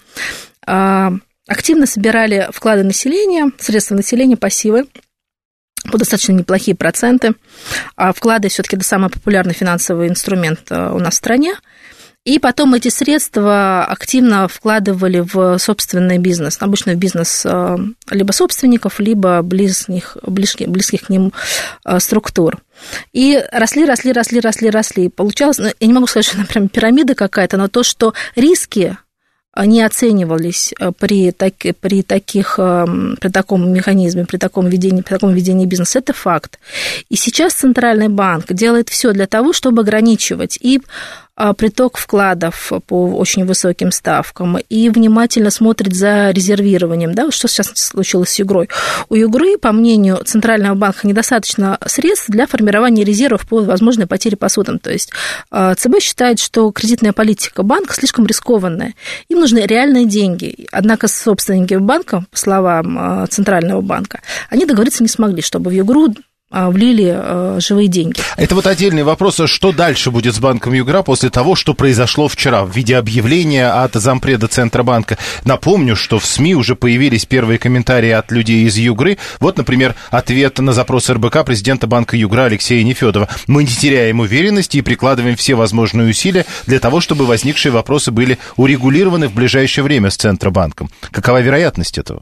Активно собирали вклады населения, средства населения, пассивы, по достаточно неплохие проценты. А вклады все-таки это самый популярный финансовый инструмент у нас в стране. И потом эти средства активно вкладывали в собственный бизнес, обычно в бизнес либо собственников, либо близких, близких, близких к ним структур. И росли, росли, росли, росли, росли. Получалось, ну, я не могу сказать, что, например, пирамида какая-то, но то, что риски не оценивались при, так, при, таких, при таком механизме, при таком ведении, при таком ведении бизнеса, это факт. И сейчас Центральный банк делает все для того, чтобы ограничивать и приток вкладов по очень высоким ставкам, и внимательно смотрит за резервированием. Да? Что сейчас случилось с Югрой? У Югры, по мнению Центрального банка, недостаточно средств для формирования резервов по возможной потере по судам. То есть ЦБ считает, что кредитная политика банка слишком рискованная. Им нужны реальные деньги. Однако собственники банка, по словам Центрального банка, они договориться не смогли, чтобы в Югру влили живые деньги. Это вот отдельный вопрос, что дальше будет с банком Югра после того, что произошло вчера в виде объявления от зампреда Центробанка. Напомню, что в СМИ уже появились первые комментарии от людей из Югры. Вот, например, ответ на запрос эр бэ ка президента банка Югра Алексея Нефёдова. Мы не теряем уверенности и прикладываем все возможные усилия для того, чтобы возникшие вопросы были урегулированы в ближайшее время с Центробанком. Какова вероятность этого?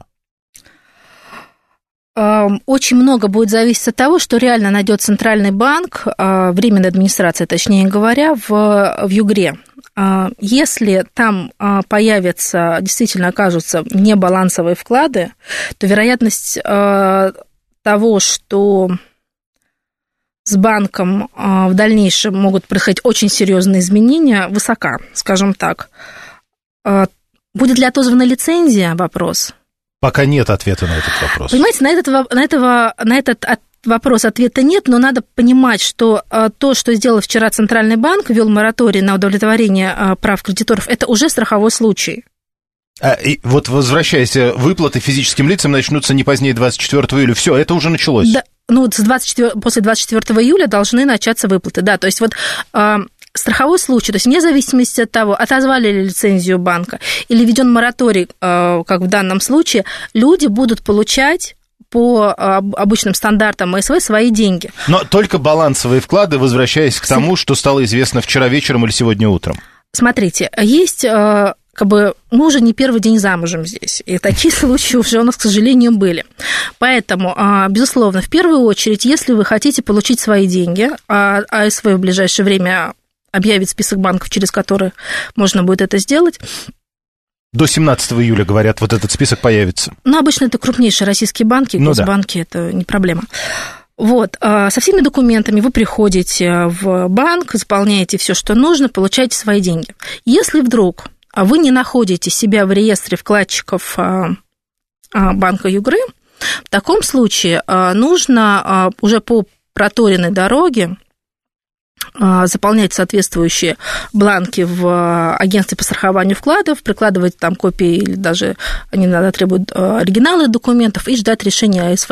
Очень много будет зависеть от того, что реально найдет Центральный банк, временная администрация, точнее говоря, в, в Югре. Если там появятся, действительно окажутся небалансовые вклады, то вероятность того, что с банком в дальнейшем могут происходить очень серьезные изменения, высока, скажем так. Будет ли отозвана лицензия? Вопрос. Пока нет ответа на этот вопрос. Понимаете, на, этот, на, этого, на этот вопрос ответа нет, но надо понимать, что то, что сделал вчера Центральный банк, ввел мораторий на удовлетворение прав кредиторов, это уже страховой случай. А, и вот возвращаясь, выплаты физическим лицам начнутся не позднее двадцать четвёртого июля. Все, это уже началось. Да, ну, с двадцать четвёртого, после двадцать четвёртого июля должны начаться выплаты, да, то есть вот... Страховой случай, то есть вне зависимости от того, отозвали ли лицензию банка или введен мораторий, как в данном случае, люди будут получать по обычным стандартам МСВ свои деньги. Но только балансовые вклады, возвращаясь к тому, что стало известно вчера вечером или сегодня утром. Смотрите, есть... Как бы мы уже не первый день замужем здесь, и такие случаи уже у нас, к сожалению, были. Поэтому, безусловно, в первую очередь, если вы хотите получить свои деньги, а АСВ в ближайшее время объявит список банков, через которые можно будет это сделать. До семнадцатого июля, говорят, вот этот список появится. Ну, обычно это крупнейшие российские банки, ну, госбанки, да. Это не проблема. Вот, со всеми документами вы приходите в банк, заполняете все, что нужно, получаете свои деньги. Если вдруг вы не находите себя в реестре вкладчиков банка Югры, в таком случае нужно уже по проторенной дороге заполнять соответствующие бланки в агентстве по страхованию вкладов, прикладывать там копии или даже они иногда требуют оригиналы документов и ждать решения АСВ.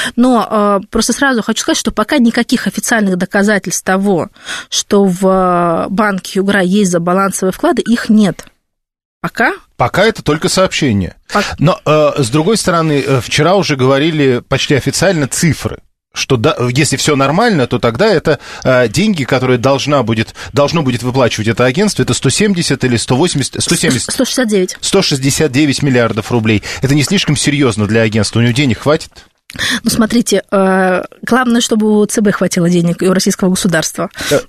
Но просто сразу хочу сказать, что пока никаких официальных доказательств того, что в банке Югра есть забалансовые вклады, их нет. Пока? Пока это только сообщение. Пока. Но, э, с другой стороны, вчера уже говорили почти официально цифры, что да, если все нормально, то тогда это э, деньги, которые должна будет, должно будет выплачивать это агентство, это сто семьдесят или сто восемьдесят... сто семьдесят, сто шестьдесят девять. сто шестьдесят девять миллиардов рублей. Это не слишком серьезно для агентства? У него денег хватит? Ну, смотрите, главное, чтобы у ЦБ хватило денег и у российского государства.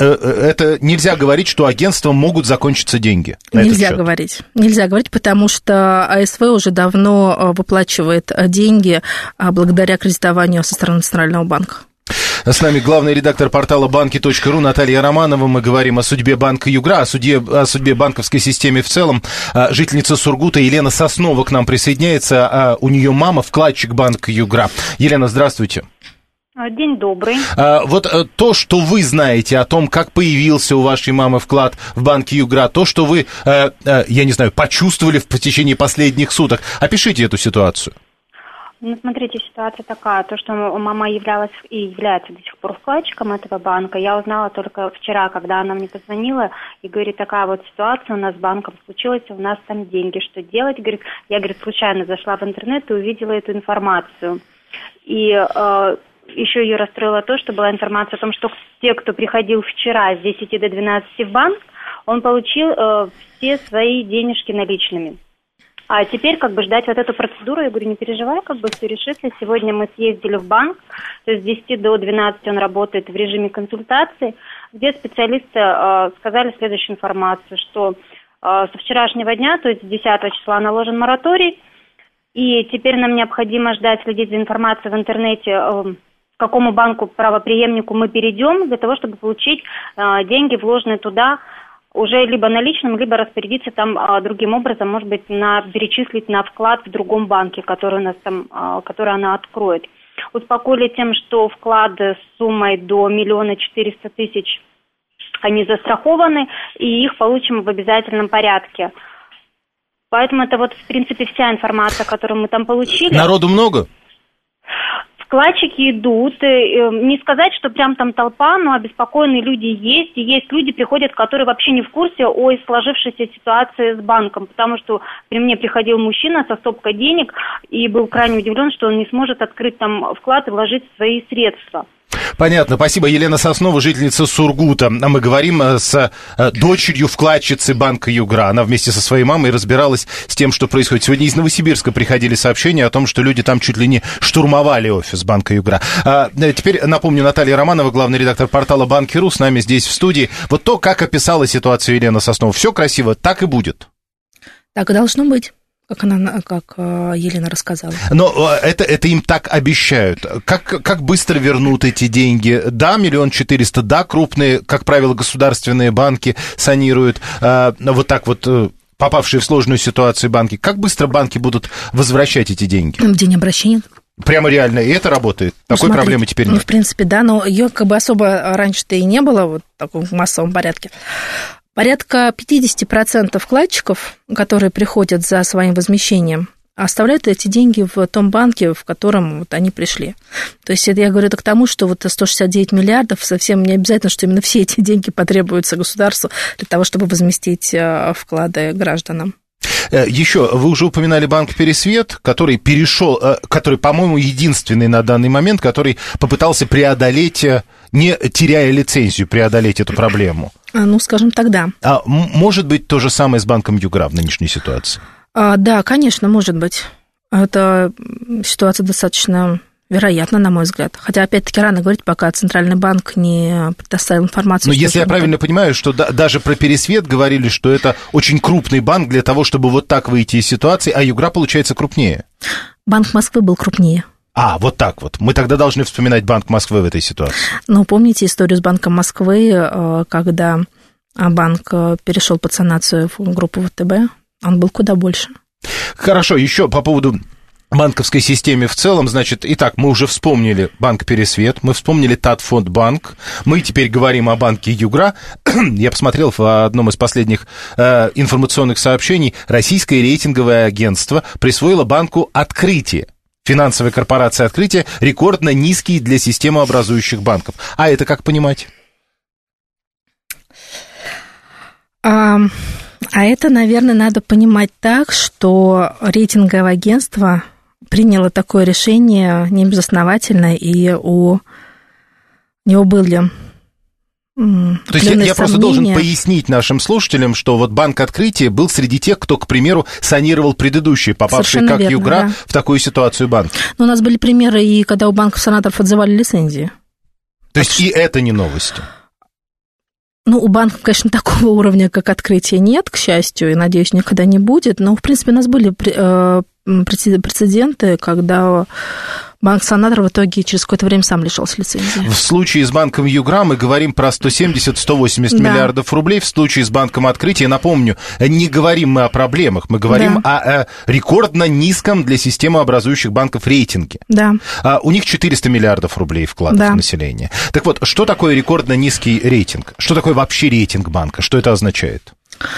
Это нельзя говорить, что агентством могут закончиться деньги. Нельзя говорить. Нельзя говорить, потому что АСВ уже давно выплачивает деньги благодаря кредитованию со стороны Центрального банка. С нами главный редактор портала банки точка ру Наталья Романова. Мы говорим о судьбе банка Югра, о судьбе, о судьбе банковской системе в целом. Жительница Сургута Елена Соснова к нам присоединяется. У нее мама вкладчик банка Югра. Елена, здравствуйте. День добрый. Вот то, что вы знаете о том, как появился у вашей мамы вклад в банке Югра, то, что вы, я не знаю, почувствовали в течение последних суток. Опишите эту ситуацию. Ну, смотрите, ситуация такая, то, что мама являлась и является до сих пор вкладчиком этого банка, я узнала только вчера, когда она мне позвонила и говорит, такая вот ситуация у нас с банком случилась, у нас там деньги, что делать? Говорит, я, говорит, случайно зашла в интернет и увидела эту информацию. И э, еще ее расстроило то, что была информация о том, что те, кто приходил вчера с десяти до двенадцати в банк, он получил э, все свои денежки наличными. А теперь как бы ждать вот эту процедуру, я говорю, не переживай, как бы все решится. Сегодня мы съездили в банк, то есть с десяти до двенадцати он работает в режиме консультации, где специалисты э, сказали следующую информацию, что э, со вчерашнего дня, то есть с десятого числа наложен мораторий, и теперь нам необходимо ждать, следить за информацией в интернете, э, к какому банку, правопреемнику мы перейдем, для того, чтобы получить э, деньги, вложенные туда, уже либо наличным, либо распорядиться там а, другим образом, может быть, на, перечислить на вклад в другом банке, который у нас там, а, который она откроет. Успокоили тем, что вклады с суммой до миллиона четыреста тысяч, они застрахованы, и их получим в обязательном порядке. Поэтому это вот, в принципе, вся информация, которую мы там получили. Народу много? Вкладчики идут, не сказать, что прям там толпа, но обеспокоенные люди есть, и есть люди, приходят, которые вообще не в курсе о сложившейся ситуации с банком, потому что при мне приходил мужчина со стопкой денег и был крайне удивлен, что он не сможет открыть там вклад и вложить свои средства. Понятно. Спасибо. Елена Соснова, жительница Сургута. Мы говорим с дочерью вкладчицы банка Югра. Она вместе со своей мамой разбиралась с тем, что происходит. Сегодня из Новосибирска приходили сообщения о том, что люди там чуть ли не штурмовали офис банка Югра. А теперь напомню, Наталья Романова, главный редактор портала банки точка ру, с нами здесь в студии. Вот то, как описала ситуацию Елена Соснова. Все красиво, так и будет. Так и должно быть. как, она, как Елена рассказала. Но это, это им так обещают. Как, как быстро вернут эти деньги? Да, миллион четыреста, да, крупные, как правило, государственные банки санируют. Вот так вот попавшие в сложную ситуацию банки. Как быстро банки будут возвращать эти деньги? В день обращения. Прямо реально, и это работает? Ну, Такой смотрите, проблемы теперь нет? Ну, в принципе, да, но ее как бы особо раньше-то и не было вот в таком массовом порядке. Порядка пятьдесят процентов вкладчиков, которые приходят за своим возмещением, оставляют эти деньги в том банке, в котором вот они пришли. То есть это я говорю это к тому, что вот сто шестьдесят девять миллиардов, совсем не обязательно, что именно все эти деньги потребуются государству для того, чтобы возместить вклады гражданам. Еще, вы уже упоминали банк «Пересвет», который перешел, который, по-моему, единственный на данный момент, который попытался преодолеть, не теряя лицензию, преодолеть эту проблему. Ну, скажем так, да. А может быть то же самое с банком «Югра» в нынешней ситуации? А, да, конечно, может быть. Это ситуация достаточно вероятна, на мой взгляд. Хотя, опять-таки, рано говорить, пока Центральный банк не предоставил информацию. Но если я правильно понимаю, что да, даже про «Пересвет» говорили, что это очень крупный банк для того, чтобы вот так выйти из ситуации, а «Югра» получается крупнее. Банк Москвы был крупнее. А, вот так вот. Мы тогда должны вспоминать Банк Москвы в этой ситуации. Ну, помните историю с Банком Москвы, когда банк перешел под санацию в группу ВТБ? Он был куда больше. Хорошо, еще по поводу банковской системе в целом, значит, итак, мы уже вспомнили банк «Пересвет», мы вспомнили Татфондбанк, мы теперь говорим о банке «Югра». Я посмотрел в одном из последних э, информационных сообщений, российское рейтинговое агентство присвоило банку «Открытие». Финансовая корпорация «Открытие» рекордно низкий для системообразующих банков. А это как понимать? А, а это, наверное, надо понимать так, что рейтинговое агентство приняло такое решение небезосновательно, и у него были... То есть я, я просто должен пояснить нашим слушателям, что вот банк «Открытие» был среди тех, кто, к примеру, санировал предыдущие, попавшие Совершенно как верно, «Югра» да. в такую ситуацию банки. Но у нас были примеры, и когда у банков-санаторов отзывали лицензии. То есть и это не новости? Ну, у банков, конечно, такого уровня, как «Открытие», нет, к счастью, и, надеюсь, никогда не будет. Но, в принципе, у нас были прецеденты, когда банк-санатор в итоге через какое-то время сам лишился лицензии. В случае с банком «Югра» мы говорим про сто семьдесят - сто восемьдесят да. миллиардов рублей. В случае с банком «Открытие», напомню, не говорим мы о проблемах, мы говорим да. о, о рекордно низком для системообразующих банков рейтинге. Да. А у них четыреста миллиардов рублей вкладов да. в население. Так вот, что такое рекордно низкий рейтинг? Что такое вообще рейтинг банка? Что это означает?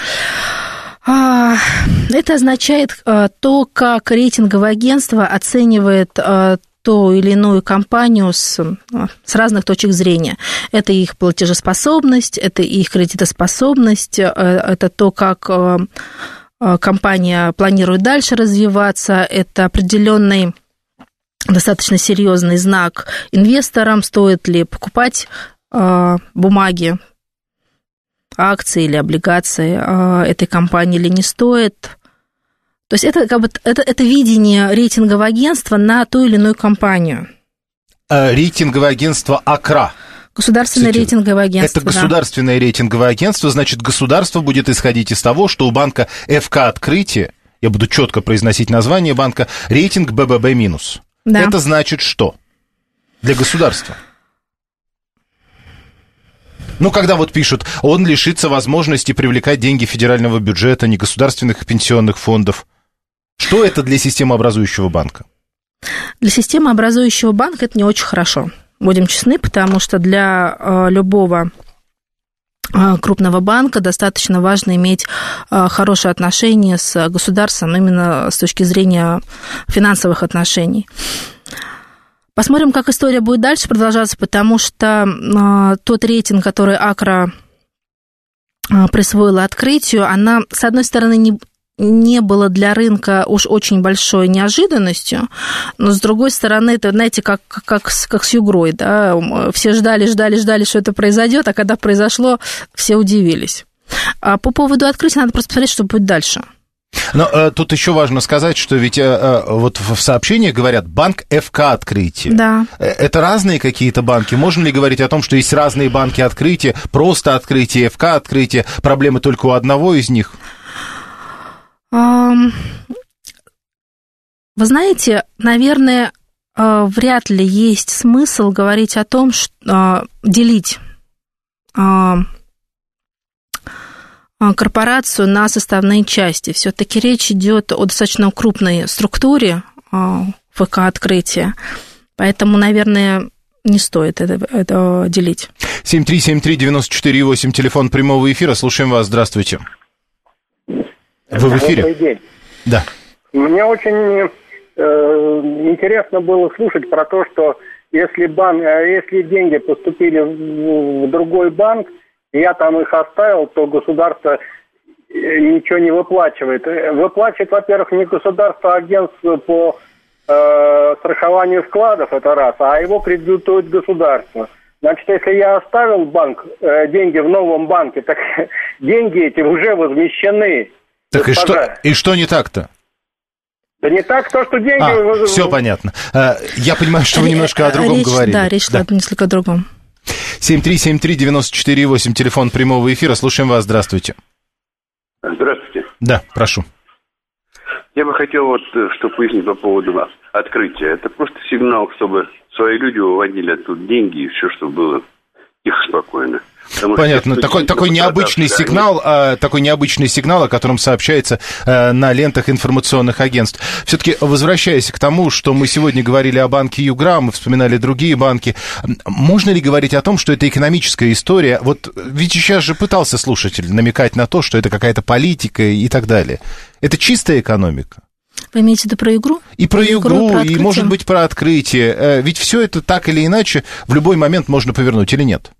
Это означает то, как рейтинговое агентство оценивает ту или иную компанию с, с разных точек зрения. Это их платежеспособность, это их кредитоспособность, это то, как компания планирует дальше развиваться, это определенный достаточно серьезный знак инвесторам, стоит ли покупать бумаги, акции или облигации этой компании или не стоит. То есть это, как бы, это, это видение рейтингового агентства на ту или иную компанию. А, рейтинговое агентство АКРА. Государственное Кстати, рейтинговое агентство. Это государственное да. рейтинговое агентство, значит, государство будет исходить из того, что у банка ФК «Открытие», я буду четко произносить название банка, рейтинг БББ-. Да. Это значит что для государства? Ну, когда вот пишут, он лишится возможности привлекать деньги федерального бюджета, негосударственных пенсионных фондов. Что это для системообразующего банка? Для системообразующего банка это не очень хорошо. Будем честны, потому что для э, любого э, крупного банка достаточно важно иметь э, хорошие отношения с государством именно с точки зрения финансовых отношений. Посмотрим, как история будет дальше продолжаться, потому что э, тот рейтинг, который АКРА э, присвоила «Открытию», она, с одной стороны, не, не было для рынка уж очень большой неожиданностью, но, с другой стороны, это, знаете, как, как, с, как с «Югрой», да? Все ждали, ждали, ждали, что это произойдет, а когда произошло, все удивились. А по поводу «Открытия» надо просто посмотреть, что будет дальше. Но э, тут еще важно сказать, что ведь э, э, вот в сообщениях говорят «банк ФК Открытие». Да. Это разные какие-то банки? Можно ли говорить о том, что есть разные банки Открытия, просто Открытие, ФК Открытие, проблемы только у одного из них? Um... Вы знаете, наверное, вряд ли есть смысл говорить о том, что делить корпорацию на составные части. Все-таки речь идет о достаточно крупной структуре ВК «Открытие», поэтому, наверное, не стоит это, это делить. семь три семь три девять четыре восемь, телефон прямого эфира. Слушаем вас. Здравствуйте. Вы в эфире? Добрый день. Да. Мне очень э, интересно было слушать про то, что если, банк, если деньги поступили в, в другой банк, и я там их оставил, то государство ничего не выплачивает. Выплачивает, во-первых, не государство, а агентство по э, страхованию вкладов, это раз, а его кредитует государство. Значит, если я оставил банк, э, деньги в новом банке, так деньги эти уже возмещены. Так и что, и что не так-то? Да не так, то, что деньги... А, все понятно. Я понимаю, что вы немножко о другом речь, говорили. Да, речь шла да. несколько о другом. семь три семь три девять четыре восемь, телефон прямого эфира. Слушаем вас. Здравствуйте. Здравствуйте. Да, прошу. Я бы хотел вот что пояснить по поводу нас. Открытия. Это просто сигнал, чтобы свои люди выводили оттуда деньги и все, что было тихо, спокойно. Потому Понятно. Такой, такой необычный да, сигнал, а, такой необычный сигнал, о котором сообщается а, на лентах информационных агентств. Все-таки, возвращаясь к тому, что мы сегодня говорили о банке Югра, мы вспоминали другие банки, можно ли говорить о том, что это экономическая история? Вот ведь сейчас же пытался слушатель намекать на то, что это какая-то политика и так далее. Это чистая экономика? Вы имеете в виду про игру? И про, про игру, про и, может быть, про открытие. Ведь все это так или иначе в любой момент можно повернуть или нет?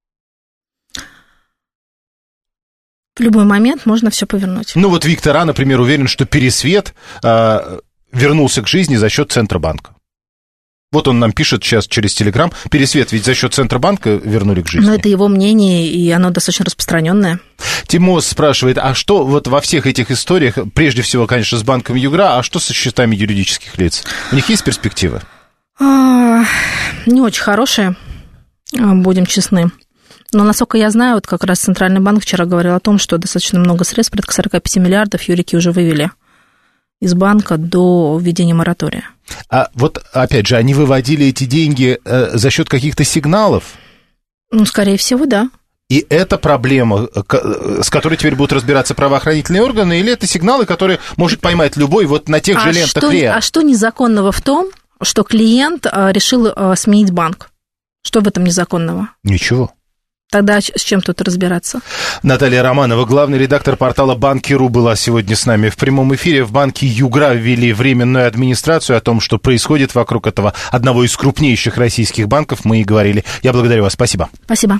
В любой момент можно все повернуть. Ну вот Виктор А, например, уверен, что Пересвет э, вернулся к жизни за счет Центробанка. Вот он нам пишет сейчас через Телеграм. Пересвет ведь за счет Центробанка вернули к жизни. Но это его мнение, и оно достаточно распространенное. Тимос спрашивает, а что вот во всех этих историях, прежде всего, конечно, с банком Югра, а что со счетами юридических лиц? У них есть перспективы? А, не очень хорошие, будем честны. Но, насколько я знаю, вот как раз Центральный банк вчера говорил о том, что достаточно много средств, порядка сорок пять миллиардов, юрики уже вывели из банка до введения моратория. А вот, опять же, они выводили эти деньги э, за счет каких-то сигналов? Ну, скорее всего, да. И это проблема, с которой теперь будут разбираться правоохранительные органы, или это сигналы, которые может поймать любой вот на тех а же лентах что, РИА? А что незаконного в том, что клиент решил сменить банк? Что в этом незаконного? Ничего. Тогда с чем тут разбираться? Наталья Романова, главный редактор портала Банки.ру, была сегодня с нами в прямом эфире. В банке Югра ввели временную администрацию. О том, что происходит вокруг этого одного из крупнейших российских банков, мы и говорили. Я благодарю вас. Спасибо. Спасибо.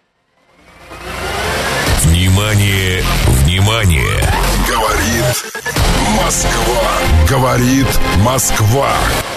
Внимание, внимание! Говорит Москва. Говорит Москва.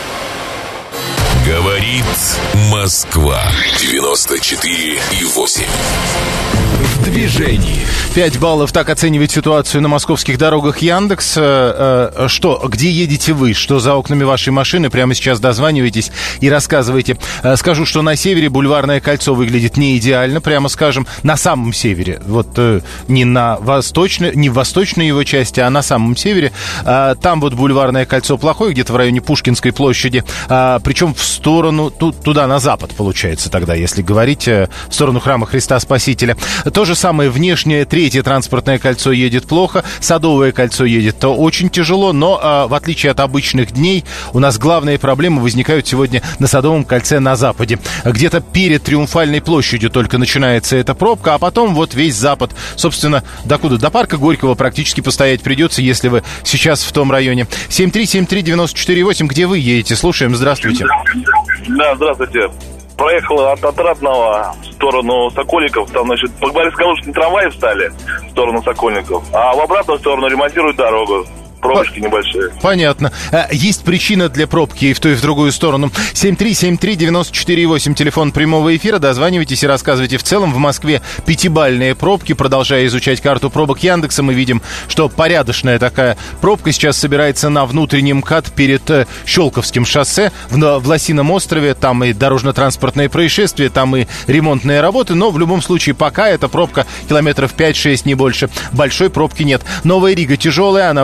Говорит Москва. девяносто четыре и восемь. В движении. пять баллов, так оценивает ситуацию на московских дорогах Яндекс. Что, где едете вы? Что за окнами вашей машины? Прямо сейчас дозванивайтесь и рассказывайте. Скажу, что на севере Бульварное кольцо выглядит не идеально, прямо скажем, на самом севере. Вот не на восточной, не в восточной его части, а на самом севере. Там вот Бульварное кольцо плохое, где-то в районе Пушкинской площади. Причем в сторону, туда, на запад, получается тогда, если говорить, в сторону храма Христа Спасителя. То же самое внешнее, третье транспортное кольцо едет плохо, Садовое кольцо едет очень тяжело, но а, в отличие от обычных дней, у нас главные проблемы возникают сегодня на Садовом кольце на западе. Где-то перед Триумфальной площадью только начинается эта пробка, а потом вот весь запад, собственно, докуда? До парка Горького практически постоять придется, если вы сейчас в том районе. семь три семь три девять четыре восемь, где вы едете? Слушаем, здравствуйте. Да, здравствуйте. Проехала от Отрадного в сторону Сокольников. Там, значит, по Борисогловскому трамваи встали в сторону Сокольников, а в обратную сторону ремонтируют дорогу. Пробочки небольшие. Понятно. Есть причина для пробки и в ту, и в другую сторону. семь три семь три девять четыре восемь, телефон прямого эфира. Дозванивайтесь и рассказывайте. В целом в Москве пятибалльные пробки. Продолжая изучать карту пробок Яндекса, мы видим, что порядочная такая пробка сейчас собирается на внутреннем МКАД перед Щелковским шоссе в, в Лосином острове. Там и дорожно-транспортные происшествия, там и ремонтные работы. Но в любом случае пока эта пробка километров пять-шесть, не больше. Большой пробки нет. Новая Рига тяжелая, она пробка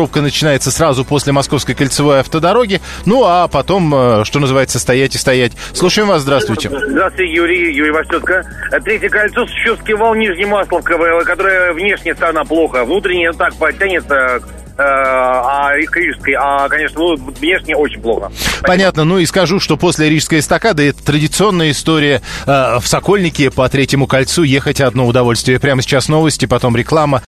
пробка начинается сразу после Московской кольцевой автодороги. Ну, а потом, что называется, стоять и стоять. Слушаем вас, здравствуйте. Здравствуйте, Юрий, Юрий Васютка. Третье кольцо Сущевский вал, Нижний Масловка, которая внешне сторона плохо, внутренне так потянется, а Рижской, а, конечно, ну, внешне очень плохо. Понятно. Ну и скажу, что после Рижской эстакады это традиционная история. В Сокольнике по Третьему кольцу ехать одно удовольствие. Прямо сейчас новости, потом реклама.